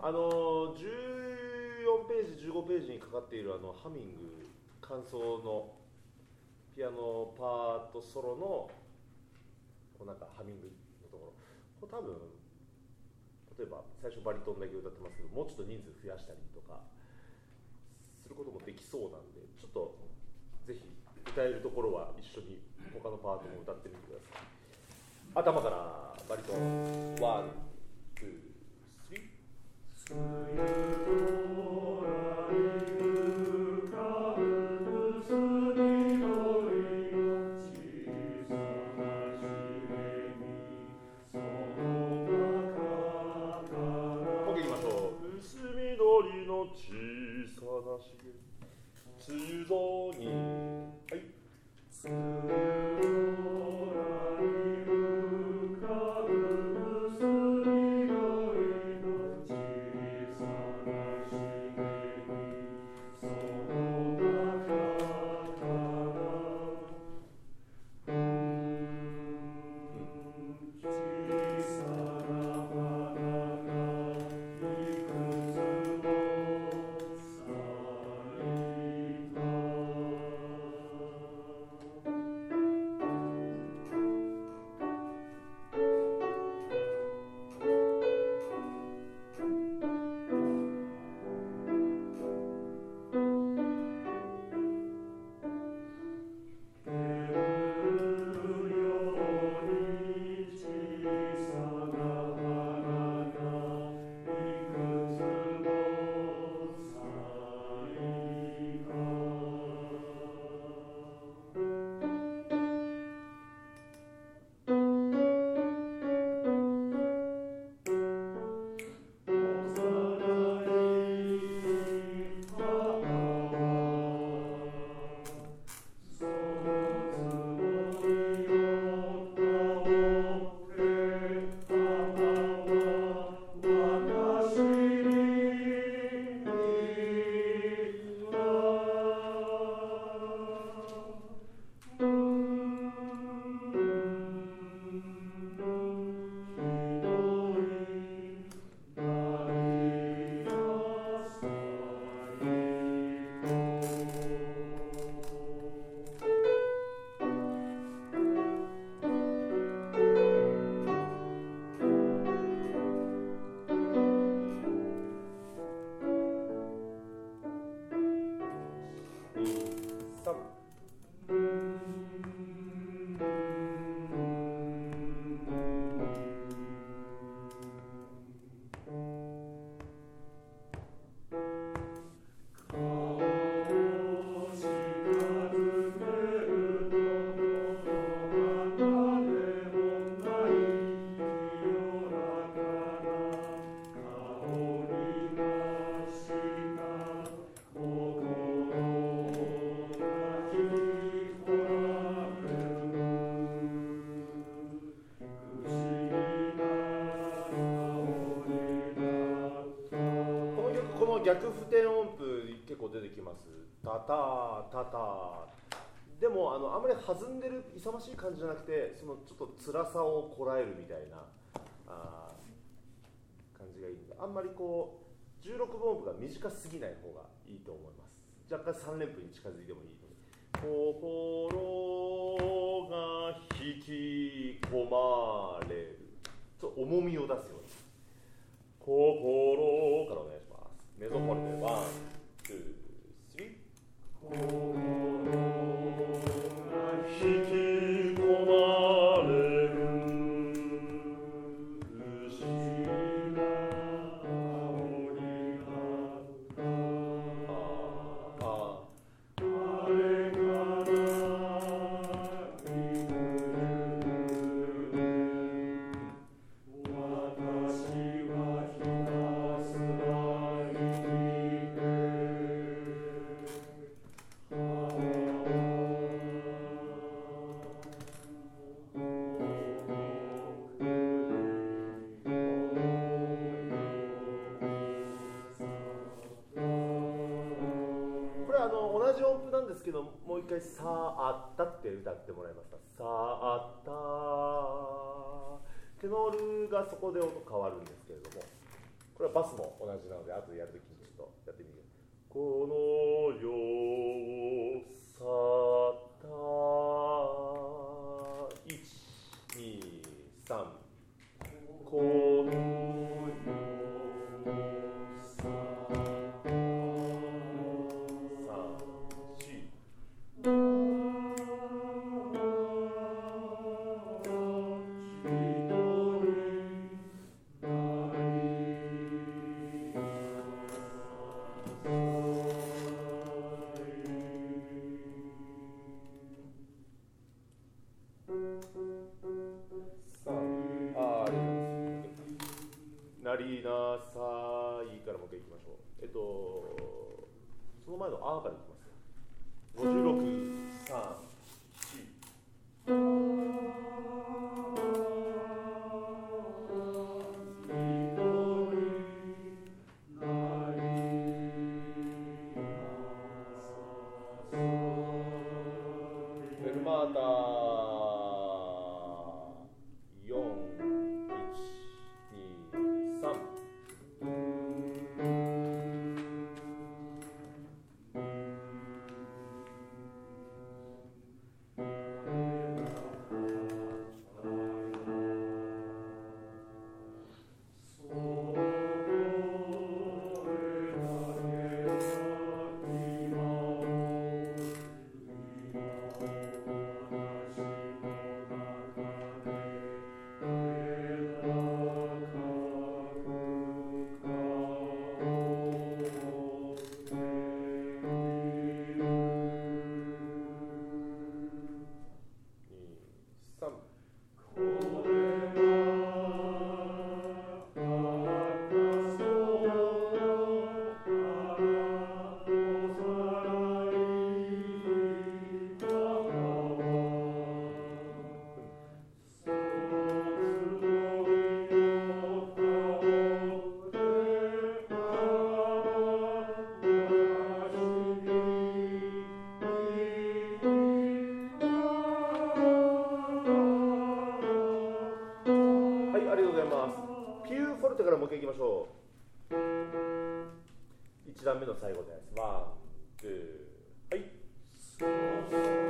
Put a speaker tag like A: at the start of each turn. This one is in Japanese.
A: 14ページ15ページにかかっているハミング間奏のピアノパートソロのこうなんかハミングのところ、これ多分例えば最初バリトンだけ歌ってますけど、もうちょっと人数増やしたりとかすることもできそうなんで、ちょっとぜひ歌えるところは一緒に他のパートも歌ってみてください。頭からバリトンワン、ツー、スリー。小さな茂み、梅雨空に、はい。逆不点音符結構出てきます。タタタタ。でもあんまり弾んでる勇ましい感じじゃなくて、そのちょっと辛さをこらえるみたいな感じがいいんで、あんまりこう16分音符が短すぎない方がいいと思います。若干3連符に近づいてもいいので、心が引き込まれる、ちょっと重みを出すように、心からお願いします。メゾフォルテ、ワン、ツー、スリー。心が引き込まれる不思議な香りがあれから見ぬ私はひたすら生きてこれ同じ音符なんですけど、もう一回「さあった」って歌ってもらえますか。さあったテノールがそこで音変わるんですけれども、これはバスも同じなので後でやるときにちょっとやってみる。この世を去った123この世を去ったなりなさいからもう一回いきましょう。その前のあーからいきます。56、3、4。フェルマータ4、1、2、3。ありがとうございます。ピューフォルテからもう一回いきましょう。1段目の最後です。ワン、ツー、はい。